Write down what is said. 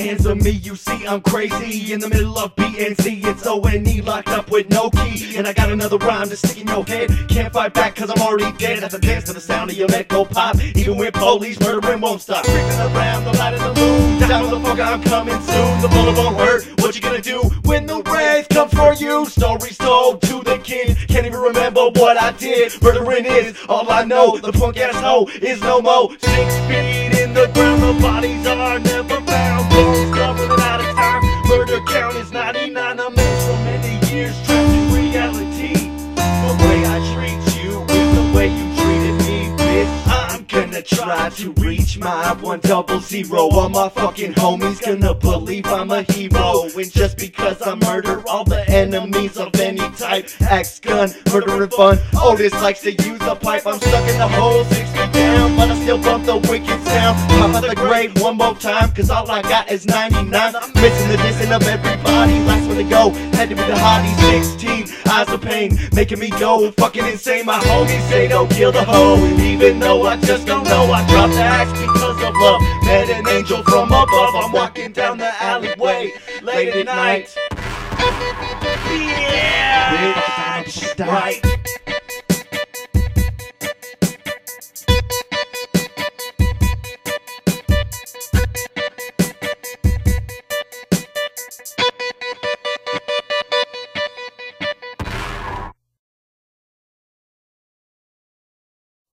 hands of me, you see I'm crazy. In the middle of BNC, it's O-N-E, locked up with no key. And I got another rhyme to stick in your head. Can't fight back cause I'm already dead. At the dance to the sound of your neck go pop. Even when police murdering won't stop. Creeping around the light of the moon. Down motherfucker, I'm coming soon. The bullet won't hurt. What you gonna do when the wraith comes for you? Stories told to the kids. Can't even remember what I did. Murdering is all I know. The punk ass hoe is no more. 6 feet in the ground. The bodies are never found. Bones running out of time. Murder count is 99. I'm in so many years trapped in reality. The way I treat you is the way you treated me, bitch. I'm gonna try to reach my 100. All my fucking homies gonna believe I'm a hero. And just because I murder all the enemies of any type, axe gun, murder and fun. Otis likes to use a pipe. I'm stuck in the hole 6 feet down, but I still bump the wicked sound. Pop out the grave one more time, cause all I got is 99. I'm missing the dissing of everybody. Last one to go, had to be the hottie. 16, eyes of pain, making me go fucking insane. My homies say don't kill the hoe, and even though I just don't know, I dropped the axe because of love. Met an angel from above. I'm walking down the alleyway late at night. Yeah, bitch, right.